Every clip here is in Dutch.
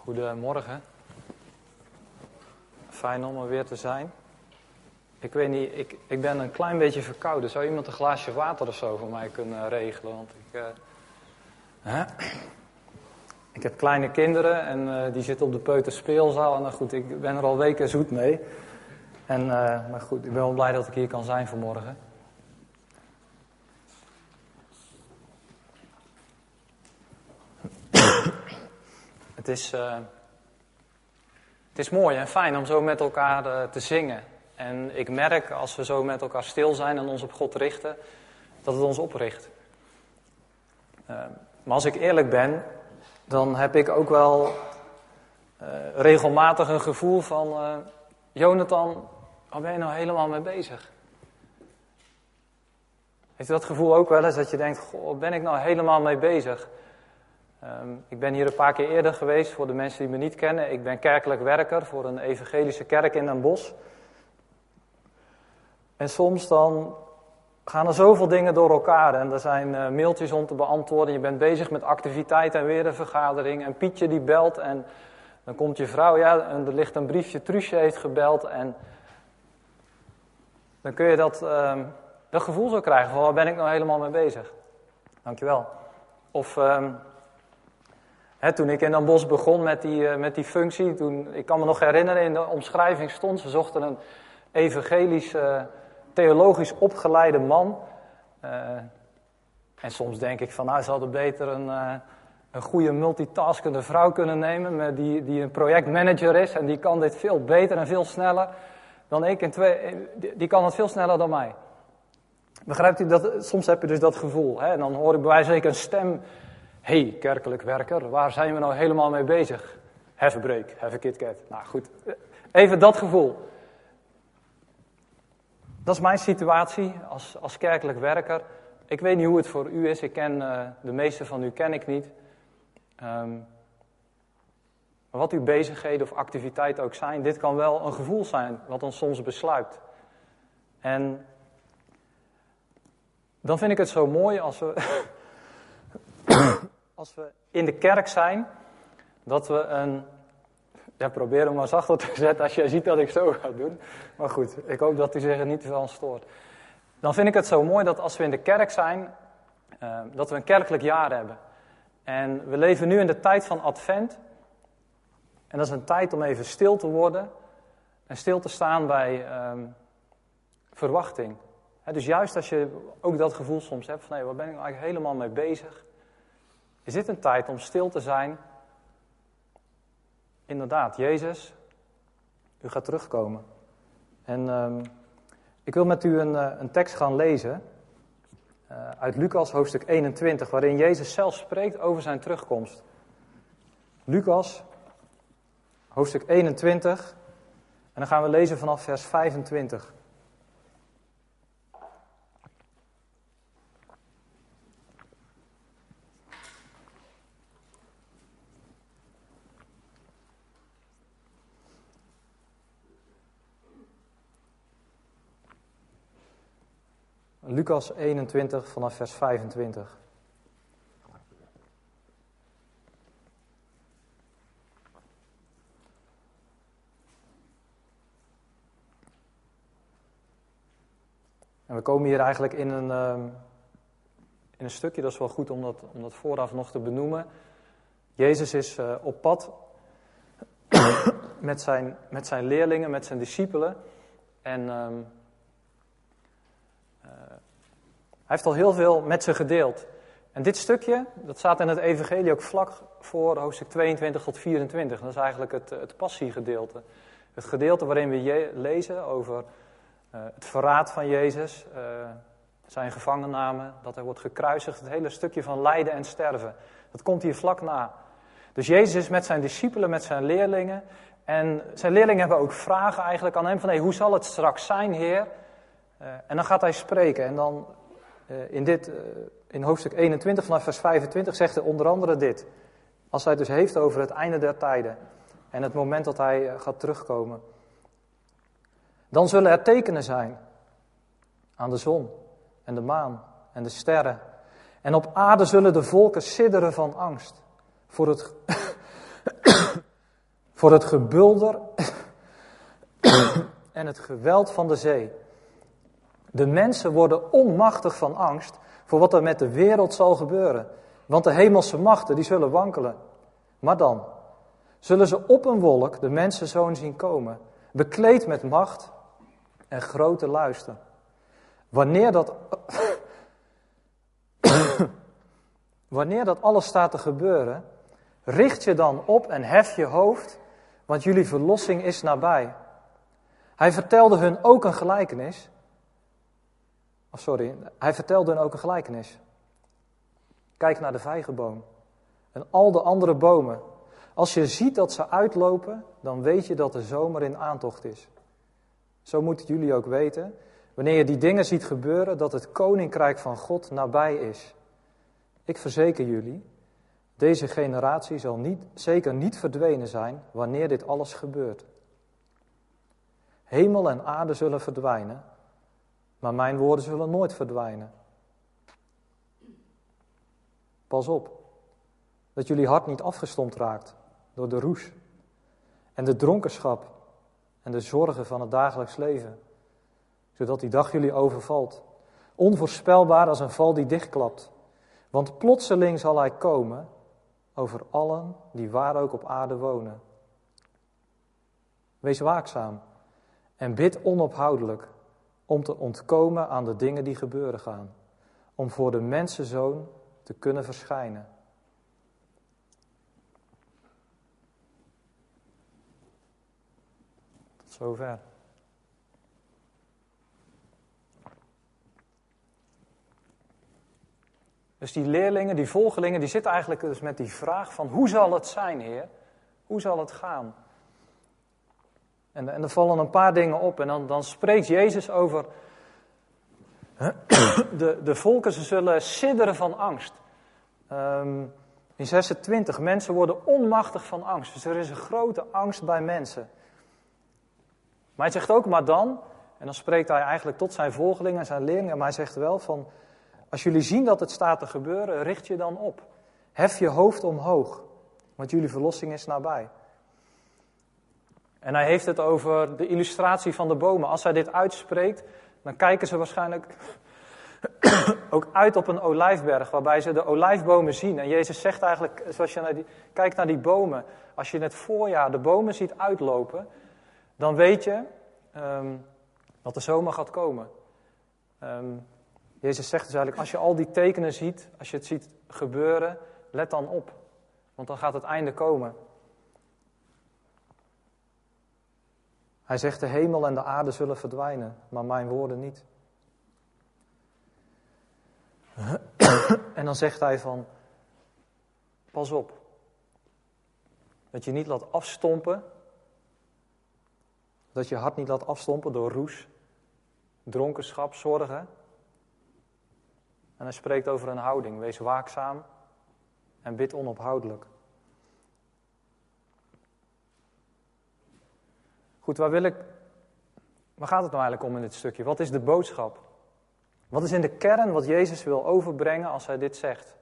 Goedemorgen. Fijn om er weer te zijn. Ik weet niet, ik ben een klein beetje verkouden. Zou iemand een glaasje water of zo voor mij kunnen regelen? Want ik heb kleine kinderen en die zitten op de peuterspeelzaal. En nou goed, ik ben er al weken zoet mee. Maar goed, ik ben wel blij dat ik hier kan zijn vanmorgen. Het is mooi en fijn om zo met elkaar te zingen. En ik merk als we zo met elkaar stil zijn en ons op God richten, dat het ons opricht. Maar als ik eerlijk ben, dan heb ik ook wel regelmatig een gevoel van... Jonathan, waar ben je nou helemaal mee bezig? Heeft u dat gevoel ook wel eens dat je denkt, goh, waar ben ik nou helemaal mee bezig? Ik ben hier een paar keer eerder geweest, voor de mensen die me niet kennen. Ik ben kerkelijk werker voor een evangelische kerk in Den Bosch. En soms dan gaan er zoveel dingen door elkaar. En er zijn mailtjes om te beantwoorden. Je bent bezig met activiteiten en weer een vergadering. En Pietje die belt en dan komt je vrouw. Ja, en er ligt een briefje, Truusje heeft gebeld. En dan kun je dat gevoel zo krijgen van waar ben ik nou helemaal mee bezig. Dankjewel. Of... toen ik in Den Bosch begon met die functie, ik kan me nog herinneren, in de omschrijving stond, ze zochten een evangelisch, theologisch opgeleide man. En soms denk ik van, ze hadden beter een goede multitaskende vrouw kunnen nemen, die een projectmanager is en die kan dit veel beter en veel sneller dan ik. Die kan het veel sneller dan mij. Begrijpt u dat? Soms heb je dus dat gevoel. En dan hoor ik bij wijze van spreken een stem... Hey, kerkelijk werker, waar zijn we nou helemaal mee bezig? Have a break, have a KitKat. Nou goed, even dat gevoel. Dat is mijn situatie als kerkelijk werker. Ik weet niet hoe het voor u is, de meeste van u ken ik niet. Maar wat uw bezigheden of activiteiten ook zijn, dit kan wel een gevoel zijn wat ons soms besluit. En dan vind ik het zo mooi als we... Als we in de kerk zijn, dat we probeer hem maar zachter te zetten als je ziet dat ik zo ga doen. Maar goed, ik hoop dat u zich er niet te veel aan stoort. Dan vind ik het zo mooi dat als we in de kerk zijn, dat we een kerkelijk jaar hebben. En we leven nu in de tijd van Advent. En dat is een tijd om even stil te worden en stil te staan bij verwachting. Dus juist als je ook dat gevoel soms hebt van, waar ben ik nou eigenlijk helemaal mee bezig? Is dit een tijd om stil te zijn? Inderdaad, Jezus, u gaat terugkomen. En ik wil met u een tekst gaan lezen uit Lucas hoofdstuk 21, waarin Jezus zelf spreekt over zijn terugkomst. Lucas hoofdstuk 21, en dan gaan we lezen vanaf vers 25. Lucas 21 vanaf vers 25. En we komen hier eigenlijk in een stukje, dat is wel goed om dat vooraf nog te benoemen. Jezus is op pad met zijn leerlingen, met zijn discipelen. En... hij heeft al heel veel met ze gedeeld. En dit stukje, dat staat in het evangelie ook vlak voor hoofdstuk 22 tot 24. Dat is eigenlijk het passiegedeelte. Het gedeelte waarin we lezen over het verraad van Jezus, zijn gevangenname, dat hij wordt gekruisigd. Het hele stukje van lijden en sterven. Dat komt hier vlak na. Dus Jezus is met zijn discipelen, met zijn leerlingen. En zijn leerlingen hebben ook vragen eigenlijk aan hem van, hoe zal het straks zijn, Heer? En dan gaat hij spreken en dan... In hoofdstuk 21 vanaf vers 25 zegt hij onder andere dit. Als hij het dus heeft over het einde der tijden. En het moment dat hij gaat terugkomen. Dan zullen er tekenen zijn. Aan de zon en de maan en de sterren. En op aarde zullen de volken sidderen van angst. voor het gebulder en het geweld van de zee. De mensen worden onmachtig van angst voor wat er met de wereld zal gebeuren. Want de hemelse machten die zullen wankelen. Maar dan zullen ze op een wolk de mensenzoon zien komen, bekleed met macht en grote luister. Wanneer dat alles staat te gebeuren, richt je dan op en hef je hoofd, want jullie verlossing is nabij. Hij vertelde hun ook een gelijkenis. Kijk naar de vijgenboom en al de andere bomen. Als je ziet dat ze uitlopen, dan weet je dat de zomer in aantocht is. Zo moeten jullie ook weten, wanneer je die dingen ziet gebeuren, dat het koninkrijk van God nabij is. Ik verzeker jullie, deze generatie zal zeker niet verdwenen zijn wanneer dit alles gebeurt. Hemel en aarde zullen verdwijnen, maar mijn woorden zullen nooit verdwijnen. Pas op, dat jullie hart niet afgestompt raakt door de roes en de dronkenschap en de zorgen van het dagelijks leven, zodat die dag jullie overvalt, onvoorspelbaar als een val die dichtklapt. Want plotseling zal hij komen over allen die waar ook op aarde wonen. Wees waakzaam en bid onophoudelijk om te ontkomen aan de dingen die gebeuren gaan, om voor de mensenzoon te kunnen verschijnen. Tot zover. Dus die leerlingen, die volgelingen, die zitten eigenlijk dus met die vraag van: hoe zal het zijn, Heer? Hoe zal het gaan? En er vallen een paar dingen op. En dan spreekt Jezus over de volken, ze zullen sidderen van angst. In 26, mensen worden onmachtig van angst. Dus er is een grote angst bij mensen. Maar hij zegt ook, maar dan, en dan spreekt hij eigenlijk tot zijn volgelingen en zijn leerlingen, maar hij zegt wel van: als jullie zien dat het staat te gebeuren, richt je dan op. Hef je hoofd omhoog, want jullie verlossing is nabij. En hij heeft het over de illustratie van de bomen. Als hij dit uitspreekt, dan kijken ze waarschijnlijk ook uit op een olijfberg, waarbij ze de olijfbomen zien. En Jezus zegt eigenlijk, zoals je kijkt naar die bomen, als je in het voorjaar de bomen ziet uitlopen, dan weet je dat de zomer gaat komen. Jezus zegt dus eigenlijk, als je al die tekenen ziet, als je het ziet gebeuren, let dan op. Want dan gaat het einde komen. Hij zegt, de hemel en de aarde zullen verdwijnen, maar mijn woorden niet. En dan zegt hij van, pas op. Dat je niet laat afstompen. Dat je hart niet laat afstompen door roes, dronkenschap, zorgen. En hij spreekt over een houding. Wees waakzaam en bid onophoudelijk. Goed, waar gaat het nou eigenlijk om in dit stukje? Wat is de boodschap? Wat is in de kern wat Jezus wil overbrengen als hij dit zegt?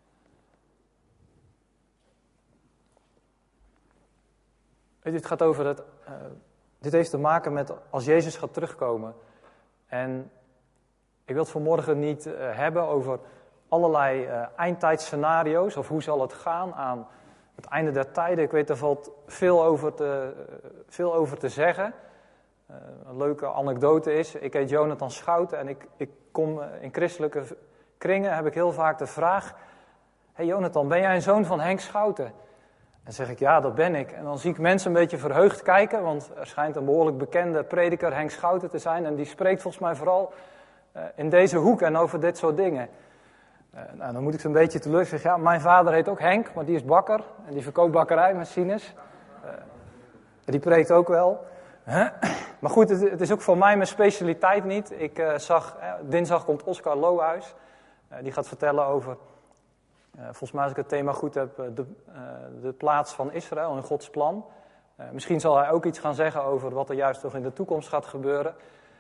Dit gaat over dit heeft te maken met als Jezus gaat terugkomen. En ik wil het vanmorgen niet hebben over allerlei eindtijdscenario's of hoe zal het gaan aan het einde der tijden. Ik weet, er valt veel over te zeggen. Een leuke anekdote is, ik heet Jonathan Schouten en ik kom in christelijke kringen, heb ik heel vaak de vraag: hey Jonathan, ben jij een zoon van Henk Schouten? En dan zeg ik, ja, dat ben ik. En dan zie ik mensen een beetje verheugd kijken, want er schijnt een behoorlijk bekende prediker, Henk Schouten, te zijn. En die spreekt volgens mij vooral in deze hoek en over dit soort dingen. Nou, dan moet ik zo'n beetje teleurstellen. Ja, mijn vader heet ook Henk, maar die is bakker. En die verkoopt bakkerijmachines. Die preekt ook wel. Maar goed, het is ook voor mij mijn specialiteit niet. Dinsdag komt Oscar Lohuis. Die gaat vertellen over, volgens mij als ik het thema goed heb, de plaats van Israël in Gods plan. Misschien zal hij ook iets gaan zeggen over wat er juist nog in de toekomst gaat gebeuren.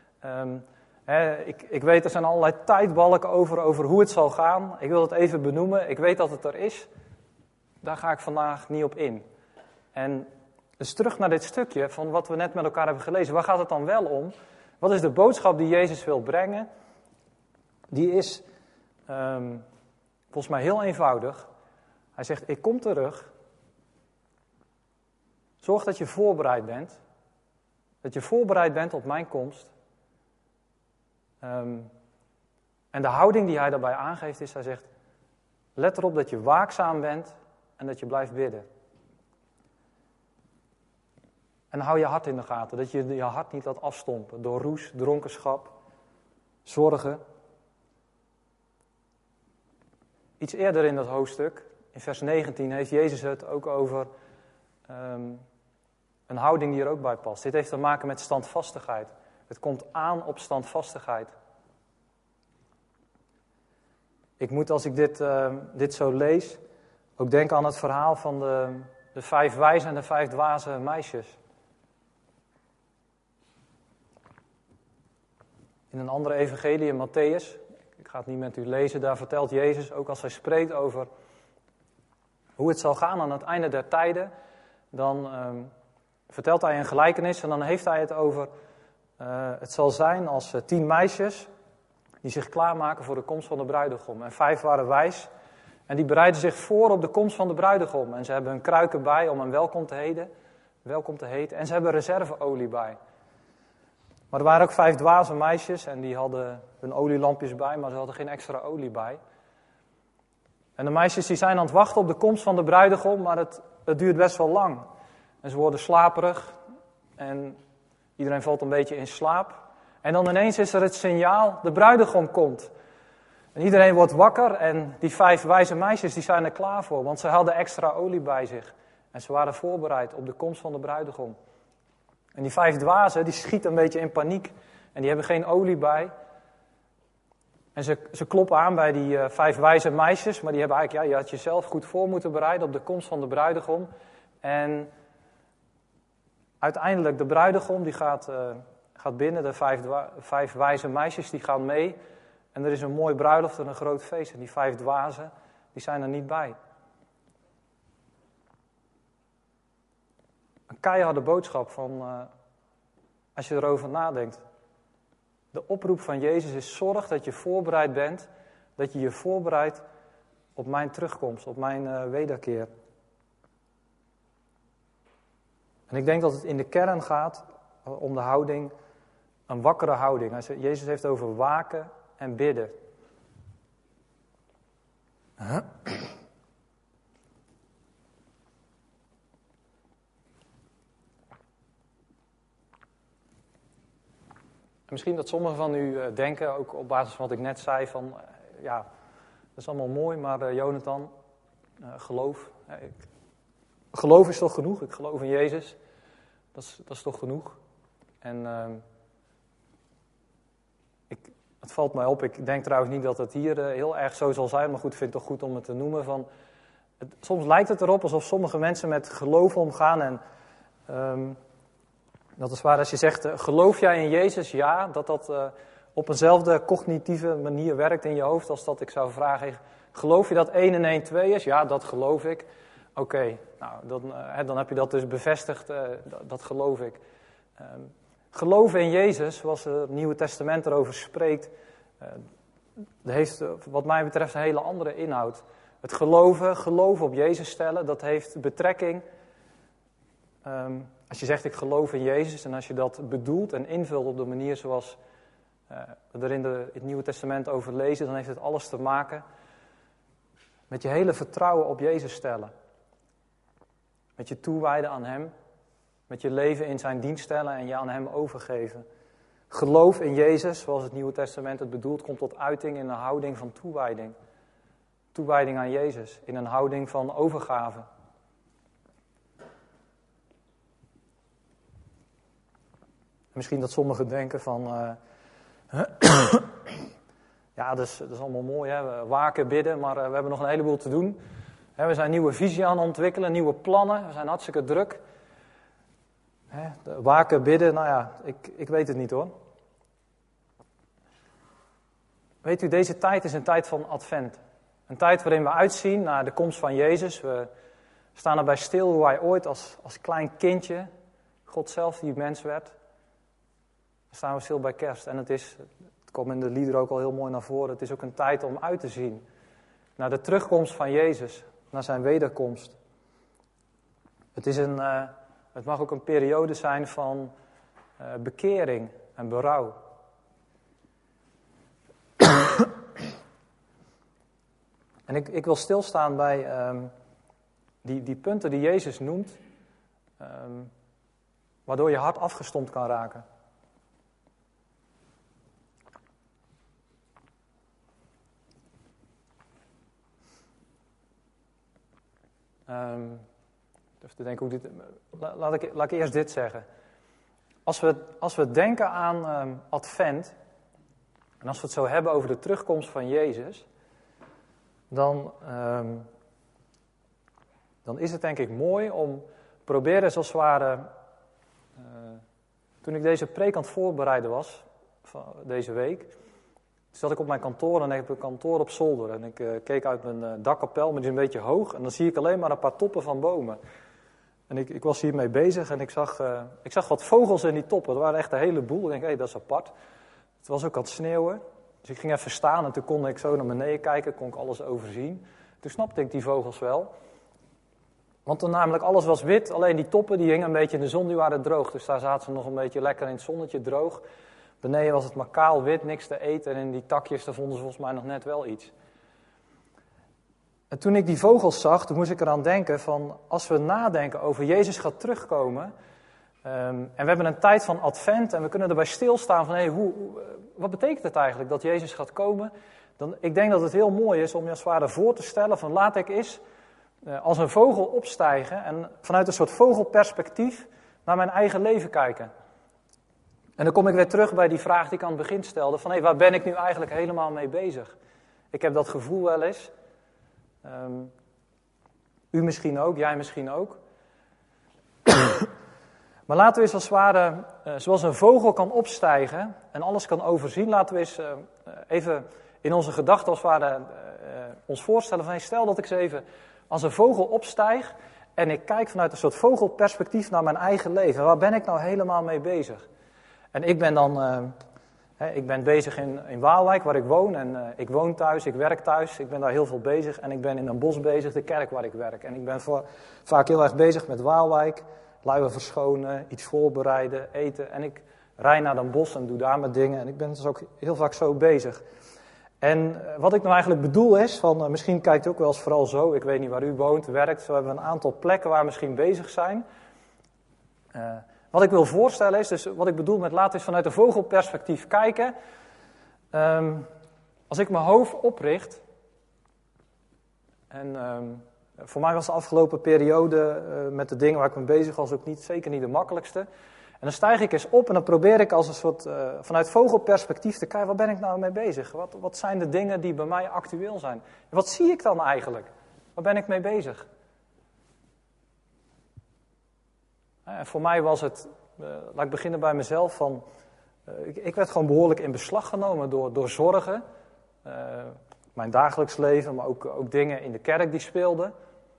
Ik weet, er zijn allerlei tijdbalken over hoe het zal gaan. Ik wil het even benoemen. Ik weet dat het er is. Daar ga ik vandaag niet op in. En Dus terug naar dit stukje van wat we net met elkaar hebben gelezen. Waar gaat het dan wel om? Wat is de boodschap die Jezus wil brengen? Die is volgens mij heel eenvoudig. Hij zegt, ik kom terug. Zorg dat je voorbereid bent. Dat je voorbereid bent op mijn komst. En de houding die hij daarbij aangeeft is, hij zegt, let erop dat je waakzaam bent en dat je blijft bidden. En hou je hart in de gaten, dat je je hart niet laat afstompen door roes, dronkenschap, zorgen. Iets eerder in dat hoofdstuk, in vers 19, heeft Jezus het ook over een houding die er ook bij past. Dit heeft te maken met standvastigheid. Het komt aan op standvastigheid. Ik moet, als ik dit zo lees, ook denken aan het verhaal van de 5 wijze en de 5 dwaze meisjes. In een andere evangelie, in Mattheüs, ik ga het niet met u lezen, daar vertelt Jezus, ook als hij spreekt over hoe het zal gaan aan het einde der tijden, dan vertelt hij een gelijkenis en dan heeft hij het over, het zal zijn als 10 meisjes die zich klaarmaken voor de komst van de bruidegom. En 5 waren wijs en die bereiden zich voor op de komst van de bruidegom. En ze hebben hun kruiken bij om hem welkom te heten. En ze hebben reserveolie bij. Maar er waren ook 5 dwaze meisjes en die hadden hun olielampjes bij, maar ze hadden geen extra olie bij. En de meisjes die zijn aan het wachten op de komst van de bruidegom, maar het duurt best wel lang. En ze worden slaperig en iedereen valt een beetje in slaap. En dan ineens is er het signaal, de bruidegom komt. En iedereen wordt wakker en die 5 wijze meisjes die zijn er klaar voor, want ze hadden extra olie bij zich. En ze waren voorbereid op de komst van de bruidegom. En die 5 dwazen, die schieten een beetje in paniek. En die hebben geen olie bij. En ze kloppen aan bij die 5 wijze meisjes. Maar die hebben eigenlijk, je had jezelf goed voor moeten bereiden op de komst van de bruidegom. En uiteindelijk, de bruidegom, die gaat binnen. De 5 wijze meisjes, die gaan mee. En er is een mooi bruiloft en een groot feest. En die 5 dwazen, die zijn er niet bij. Een keiharde boodschap van, als je erover nadenkt. De oproep van Jezus is, zorg dat je voorbereid bent, dat je je voorbereidt op mijn terugkomst, op mijn wederkeer. En ik denk dat het in de kern gaat om de houding, een wakkere houding. Jezus heeft over waken en bidden. Misschien dat sommigen van u denken, ook op basis van wat ik net zei, van ja, dat is allemaal mooi, maar Jonathan, geloof. Geloof is toch genoeg? Ik geloof in Jezus. Dat is toch genoeg? En het valt mij op, ik denk trouwens niet dat het hier heel erg zo zal zijn, maar goed, ik vind het toch goed om het te noemen. Soms lijkt het erop alsof sommige mensen met geloof omgaan en dat is waar als je zegt, geloof jij in Jezus? Ja, dat op eenzelfde cognitieve manier werkt in je hoofd als dat ik zou vragen, geloof je dat 1 en 1 2 is? Ja, dat geloof ik. Oké, nou, dan heb je dat dus bevestigd, dat geloof ik. Geloven in Jezus, zoals het Nieuwe Testament erover spreekt, heeft wat mij betreft een hele andere inhoud. Het geloof op Jezus stellen, dat heeft betrekking. Als je zegt ik geloof in Jezus en als je dat bedoelt en invult op de manier zoals we er in het Nieuwe Testament over lezen, dan heeft het alles te maken met je hele vertrouwen op Jezus stellen. Met je toewijden aan Hem, met je leven in zijn dienst stellen en je aan Hem overgeven. Geloof in Jezus, zoals het Nieuwe Testament het bedoelt, komt tot uiting in een houding van toewijding. Toewijding aan Jezus, in een houding van overgave. Misschien dat sommigen denken van, ja, dat is allemaal mooi, hè? We waken, bidden, maar we hebben nog een heleboel te doen. We zijn een nieuwe visie aan het ontwikkelen, nieuwe plannen, we zijn hartstikke druk. Waken, bidden, nou ja, ik weet het niet hoor. Weet u, deze tijd is een tijd van advent. Een tijd waarin we uitzien naar de komst van Jezus. We We staan erbij stil hoe hij ooit als klein kindje, God zelf die mens werd. Dan staan we stil bij kerst. En het komt in de liederen ook al heel mooi naar voren. Het is ook een tijd om uit te zien naar de terugkomst van Jezus, naar zijn wederkomst. Het mag ook een periode zijn van bekering en berouw. En ik wil stilstaan bij die punten die Jezus noemt, waardoor je hart afgestompt kan raken. Dus te denken hoe laat ik eerst dit zeggen. Als we denken aan Advent, en als we het zo hebben over de terugkomst van Jezus, dan is het denk ik mooi om proberen zoals het ware, toen ik deze preek aan het voorbereiden was, van deze week, zat ik op mijn kantoor en ik heb een kantoor op zolder. En ik keek uit mijn dakkapel, maar die is een beetje hoog. En dan zie ik alleen maar een paar toppen van bomen. En ik was hiermee bezig en ik zag wat vogels in die toppen. Er waren echt een heleboel. Ik denk, hé, dat is apart. Het was ook aan het sneeuwen. Dus ik ging even staan en toen kon ik zo naar beneden kijken. Kon ik alles overzien. Toen snapte ik die vogels wel. Want toen namelijk alles was wit. Alleen die toppen die hingen een beetje in de zon, die waren droog. Dus daar zaten ze nog een beetje lekker in het zonnetje droog. Beneden was het maar kaal wit, niks te eten. En in die takjes, daar vonden ze volgens mij nog net wel iets. En toen ik die vogels zag, toen moest ik eraan denken van, als we nadenken over Jezus gaat terugkomen. En we hebben een tijd van Advent en we kunnen erbij stilstaan van, wat betekent het eigenlijk dat Jezus gaat komen? Ik denk dat het heel mooi is om je als het ware voor te stellen van, laat ik eens als een vogel opstijgen en vanuit een soort vogelperspectief naar mijn eigen leven kijken. En dan kom ik weer terug bij die vraag die ik aan het begin stelde, van waar ben ik nu eigenlijk helemaal mee bezig? Ik heb dat gevoel wel eens. U misschien ook, jij misschien ook. Maar laten we eens als het ware, zoals een vogel kan opstijgen en alles kan overzien, laten we eens even in onze gedachten als het ware ons voorstellen van, stel dat ik eens even als een vogel opstijg en ik kijk vanuit een soort vogelperspectief naar mijn eigen leven. Waar ben ik nou helemaal mee bezig? En ik ben dan, ik ben bezig in Waalwijk waar ik woon en ik woon thuis, ik werk thuis, ik ben daar heel veel bezig en ik ben in een bos bezig, de kerk waar ik werk. En ik ben vaak heel erg bezig met Waalwijk, luier verschonen, iets voorbereiden, eten. En ik rijd naar een bos en doe daar mijn dingen en ik ben dus ook heel vaak zo bezig. En wat ik nou eigenlijk bedoel is, van misschien kijkt u ook wel eens vooral zo, ik weet niet waar u woont, werkt, zo hebben we een aantal plekken waar we misschien bezig zijn. Wat ik wil voorstellen is, dus wat ik bedoel met laten is vanuit een vogelperspectief kijken. Als ik mijn hoofd opricht, en voor mij was de afgelopen periode met de dingen waar ik mee bezig was ook zeker niet de makkelijkste. En dan stijg ik eens op en dan probeer ik als een soort vanuit vogelperspectief te kijken, waar ben ik nou mee bezig? Wat zijn de dingen die bij mij actueel zijn? En wat zie ik dan eigenlijk? Waar ben ik mee bezig? En voor mij was het, laat ik beginnen bij mezelf, van, ik werd gewoon behoorlijk in beslag genomen door zorgen. Mijn dagelijks leven, maar ook dingen in de kerk die speelden.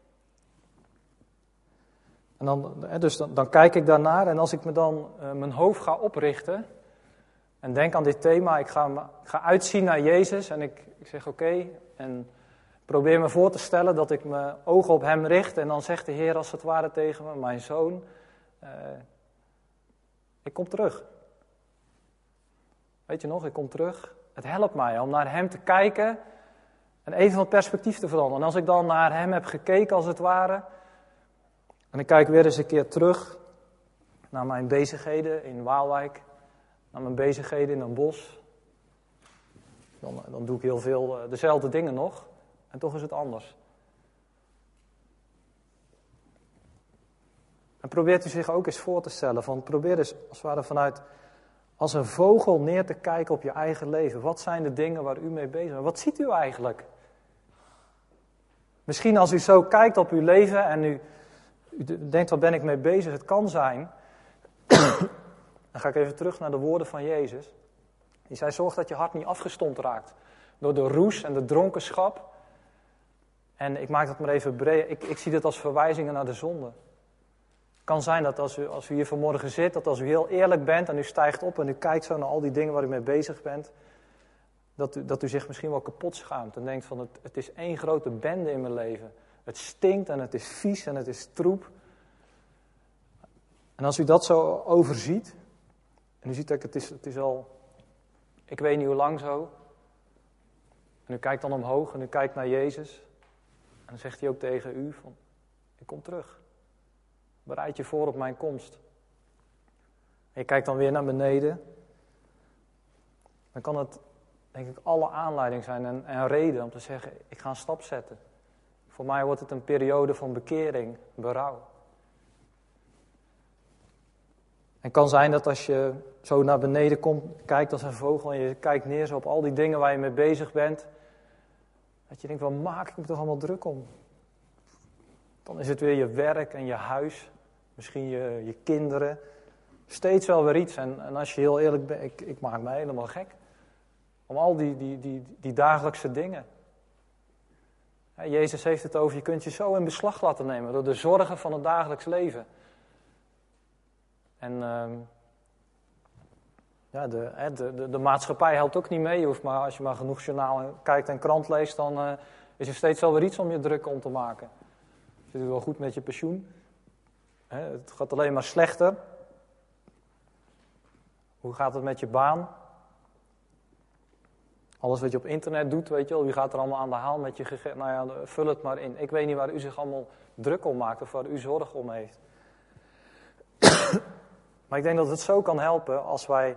En dan kijk ik daarnaar en als ik me dan mijn hoofd ga oprichten en denk aan dit thema, ik ga uitzien naar Jezus en ik zeg oké, en probeer me voor te stellen dat ik mijn ogen op hem richt en dan zegt de Heer als het ware tegen me, mijn zoon, ik kom terug. Weet je nog, ik kom terug. Het helpt mij om naar hem te kijken en even van perspectief te veranderen. En als ik dan naar hem heb gekeken als het ware, en ik kijk weer eens een keer terug naar mijn bezigheden in Waalwijk, naar mijn bezigheden in een bos, dan doe ik heel veel dezelfde dingen nog en toch is het anders. En probeert u zich ook eens voor te stellen, probeer eens als het ware vanuit als een vogel neer te kijken op je eigen leven. Wat zijn de dingen waar u mee bezig bent? Wat ziet u eigenlijk? Misschien als u zo kijkt op uw leven en u denkt, waar ben ik mee bezig? Het kan zijn. Dan ga ik even terug naar de woorden van Jezus. Die zei, zorg dat je hart niet afgestompt raakt. Door de roes en de dronkenschap. En ik maak dat maar even breed. Ik zie dit als verwijzingen naar de zonde. Het kan zijn dat als u hier vanmorgen zit, dat als u heel eerlijk bent en u stijgt op en u kijkt zo naar al die dingen waar u mee bezig bent, dat u zich misschien wel kapot schaamt en denkt van het is één grote bende in mijn leven. Het stinkt en het is vies en het is troep. En als u dat zo overziet, en u ziet dat het is al, ik weet niet hoe lang zo, en u kijkt dan omhoog en u kijkt naar Jezus, en dan zegt hij ook tegen u van, ik kom terug. Bereid je voor op mijn komst. En je kijkt dan weer naar beneden, dan kan het, denk ik, alle aanleiding zijn en reden om te zeggen, ik ga een stap zetten. Voor mij wordt het een periode van bekering, berouw. En het kan zijn dat als je zo naar beneden komt, kijkt als een vogel en je kijkt neer zo op al die dingen waar je mee bezig bent, dat je denkt, waar maak ik me toch allemaal druk om? Dan is het weer je werk en je huis, misschien je kinderen, steeds wel weer iets. En als je heel eerlijk bent, ik maak me helemaal gek om al die dagelijkse dingen. Jezus heeft het over, je kunt je zo in beslag laten nemen door de zorgen van het dagelijks leven. En de maatschappij helpt ook niet mee. Je hoeft maar, als je maar genoeg journaal kijkt en krant leest, dan is er steeds wel weer iets om je druk om te maken. Zit u wel goed met je pensioen? Het gaat alleen maar slechter. Hoe gaat het met je baan? Alles wat je op internet doet, weet je wel, wie gaat er allemaal aan de haal met je gegevens? Nou ja, vul het maar in. Ik weet niet waar u zich allemaal druk om maakt of waar u zorg om heeft. Maar ik denk dat het zo kan helpen als wij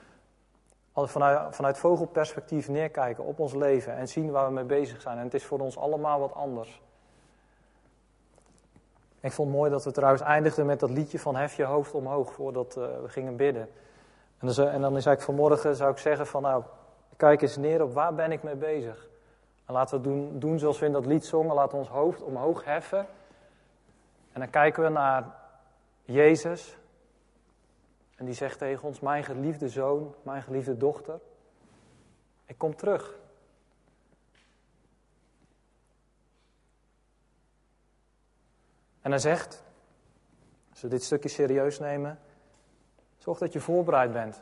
vanuit vogelperspectief neerkijken op ons leven en zien waar we mee bezig zijn. En het is voor ons allemaal wat anders. Ik vond het mooi dat we trouwens eindigden met dat liedje van Hef je hoofd omhoog voordat we gingen bidden. En dan is eigenlijk vanmorgen, zou ik zeggen van nou, kijk eens neer op waar ben ik mee bezig. En laten we doen zoals we in dat lied zongen, laten we ons hoofd omhoog heffen. En dan kijken we naar Jezus. En die zegt tegen ons, mijn geliefde zoon, mijn geliefde dochter, ik kom terug. En hij zegt, als we dit stukje serieus nemen, zorg dat je voorbereid bent.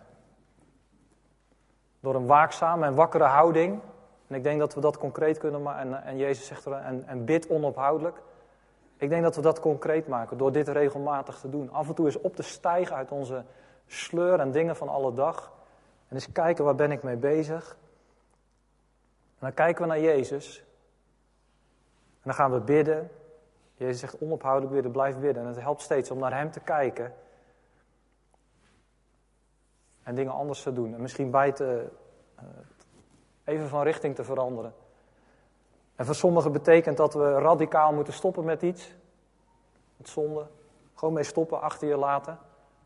Door een waakzame en wakkere houding. En ik denk dat we dat concreet kunnen maken. En Jezus zegt er, en bid onophoudelijk. Ik denk dat we dat concreet maken door dit regelmatig te doen. Af en toe eens op te stijgen uit onze sleur en dingen van alle dag. En eens kijken, waar ben ik mee bezig? En dan kijken we naar Jezus. En dan gaan we bidden. Jezus zegt onophoudelijk bidden, blijf bidden. En het helpt steeds om naar hem te kijken. En dingen anders te doen. En misschien even van richting te veranderen. En voor sommigen betekent dat we radicaal moeten stoppen met iets. Met zonde. Gewoon mee stoppen, achter je laten.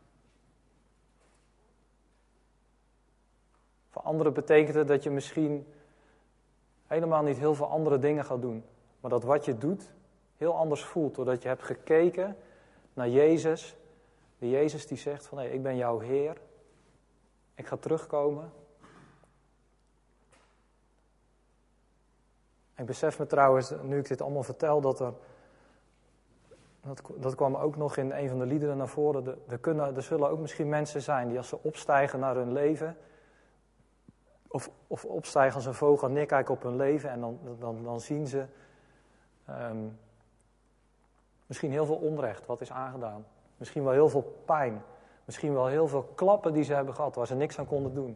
Voor anderen betekent het dat je misschien helemaal niet heel veel andere dingen gaat doen. Maar dat wat je doet heel anders voelt. Doordat je hebt gekeken naar Jezus. De Jezus die zegt van ik ben jouw Heer. Ik ga terugkomen. Ik besef me trouwens, nu ik dit allemaal vertel, dat kwam ook nog in een van de liederen naar voren. Er zullen ook misschien mensen zijn die als ze opstijgen naar hun leven, of opstijgen als een vogel en neerkijken op hun leven, en dan zien ze misschien heel veel onrecht wat is aangedaan. Misschien wel heel veel pijn. Misschien wel heel veel klappen die ze hebben gehad, waar ze niks aan konden doen.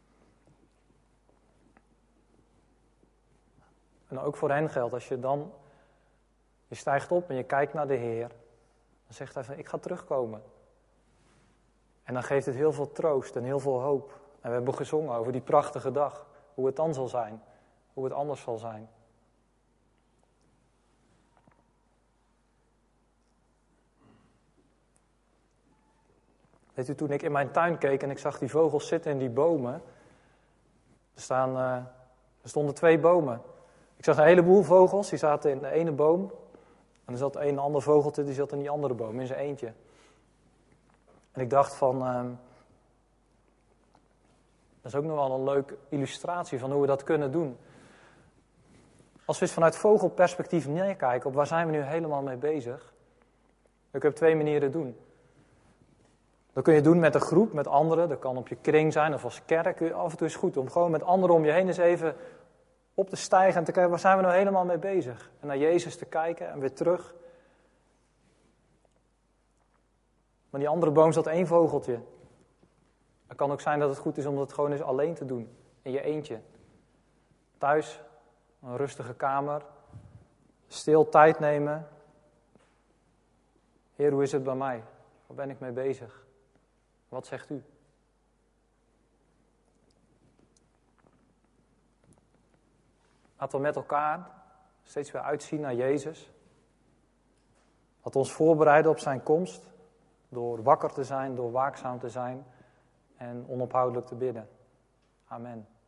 En ook voor hen geldt, als je stijgt op en je kijkt naar de Heer, dan zegt hij van, ik ga terugkomen. En dan geeft het heel veel troost en heel veel hoop. En we hebben gezongen over die prachtige dag, hoe het dan zal zijn, hoe het anders zal zijn. Weet u, toen ik in mijn tuin keek en ik zag die vogels zitten in die bomen, er stonden 2 bomen. Ik zag een heleboel vogels, die zaten in de ene boom. En er zat een ander vogeltje, die zat in die andere boom, in zijn eentje. En ik dacht van, dat is ook nog wel een leuke illustratie van hoe we dat kunnen doen. Als we eens vanuit vogelperspectief neerkijken op waar zijn we nu helemaal mee bezig, dan kun je op 2 manieren doen. Dat kun je doen met een groep, met anderen. Dat kan op je kring zijn of als kerk. Af en toe is het goed om gewoon met anderen om je heen eens even op te stijgen en te kijken, waar zijn we nou helemaal mee bezig? En naar Jezus te kijken en weer terug. Maar die andere boom zat 1 vogeltje. Het kan ook zijn dat het goed is om dat gewoon eens alleen te doen. In je eentje. Thuis, een rustige kamer. Stil tijd nemen. Heer, hoe is het bij mij? Waar ben ik mee bezig? Wat zegt u? Laten we met elkaar steeds weer uitzien naar Jezus. Laten we ons voorbereiden op zijn komst. Door wakker te zijn, door waakzaam te zijn en onophoudelijk te bidden. Amen.